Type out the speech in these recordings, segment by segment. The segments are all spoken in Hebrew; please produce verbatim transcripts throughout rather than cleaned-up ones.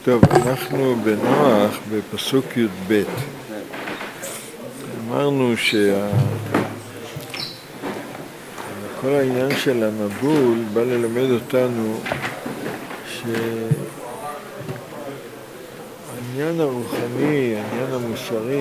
טוב, אנחנו בנוח בפסוק י"ב. אמרנו שכל העניין של המבול בא ללמד אותנו שהעניין הרוחני, העניין המוסרי,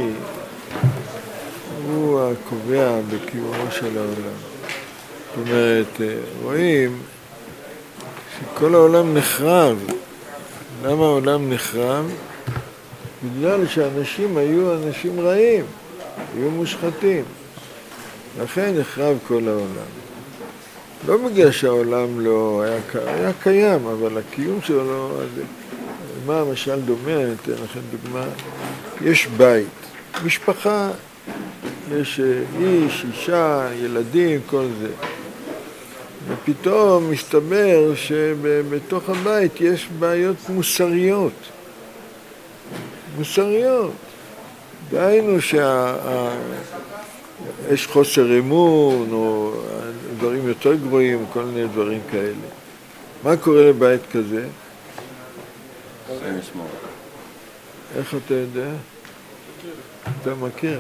הוא הקובע בקיומו של העולם. זאת אומרת, רואים שכל העולם נחרב. למה העולם נחרב? בגלל שאנשים היו אנשים רעים, היו מושחתים. לכן נחרב כל העולם. לא בגלל שהעולם לא היה, היה קיים, אבל הקיום שלו לא... מה המשל דומה? אני אתן לכם דוגמה. יש בית, משפחה, יש איש, אישה, ילדים, כל זה. ופתאום מסתבר שבתוך הבית יש בעיות מוסריות. מוסריות. דהיינו שיש חוסר אמון או דברים יותר גבוהים, כל מיני דברים כאלה. מה קורה לבית כזה? איך אתה יודע? אתה מכיר.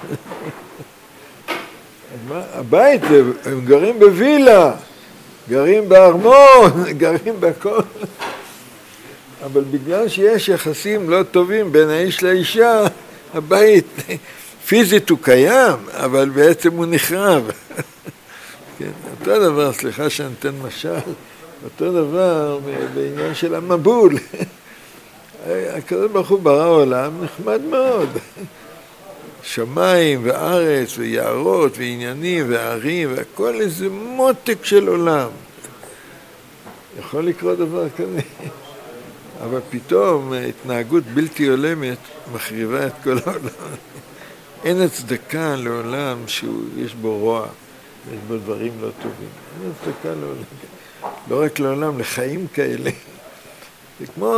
הבית, הם גרים בווילה, גרים בארמון, גרים בכל. אבל בגלל שיש יחסים לא טובים בין האיש לאישה, הבית פיזית הוא קיים, אבל בעצם הוא נחרב. כן, אותו דבר, סליחה שאני אתן משל, אותו דבר בעניין של המבול. הקדוש ברוך הוא ברא עולם נחמד מאוד. שמיים וארץ ויערות ועניינים וערים והכל איזה מותק של עולם. יכול לקרות דבר כזה. אבל פתאום התנהגות בלתי הולמת מחריבה את כל העולם. אין הצדקה לעולם שיש בו רוע, יש בו דברים לא טובים. אין הצדקה לעולם. לא רק לעולם, לחיים כאלה. זה כמו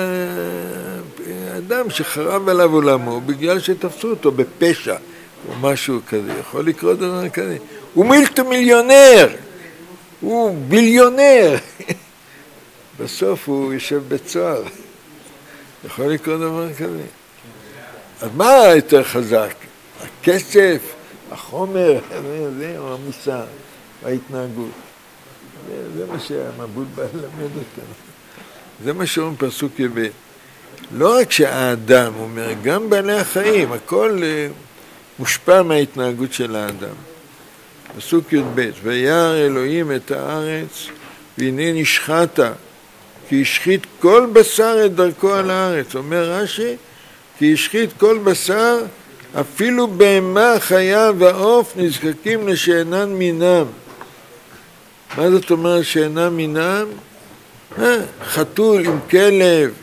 אדם שחרב עליו עולמו בגלל שתפסו אותו בפשע או משהו כזה. יכול לקרות דבר כזה. הוא מילטו מיליונר, הוא ביליונר. בסוף הוא יושב בצוהר. יכול לקרות דבר כזה. אז מה יותר חזק? הכסף, החומר, זה או המוסר, ההתנהגות. זה, זה מה שהמבול בא ללמד אותנו. זה מה שאומרים פסוק י"ב. לא רק שהאדם, הוא אומר, גם בעלי החיים, הכל מושפע מההתנהגות של האדם. פסוק י"ב, וירא אלוהים את הארץ, והנה נשחתה, כי השחית כל בשר את דרכו על הארץ. אומר רש"י, כי השחית כל בשר, אפילו בהמה, חיה ועוף נזקקים לשאינן מינם. מה זאת אומרת שאינם מינם? חתול עם כלב,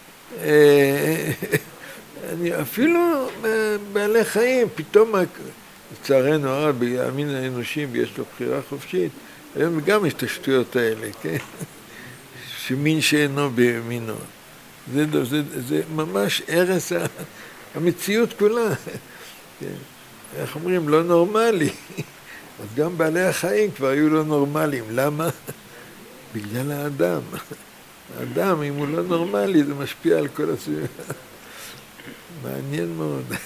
אפילו בעלי חיים, פתאום, לצערנו הרב, המין האנושי יש לו בחירה חופשית, היום גם יש את השטויות האלה, כן? שמין שאינו במינו. זה, זה, זה ממש הרס המציאות כולה. כן? איך אומרים? לא נורמלי. אז גם בעלי החיים כבר היו לא נורמליים. למה? בגלל האדם. האדם, אם הוא לא נורמלי, זה משפיע על כל הסביבה. מעניין מאוד.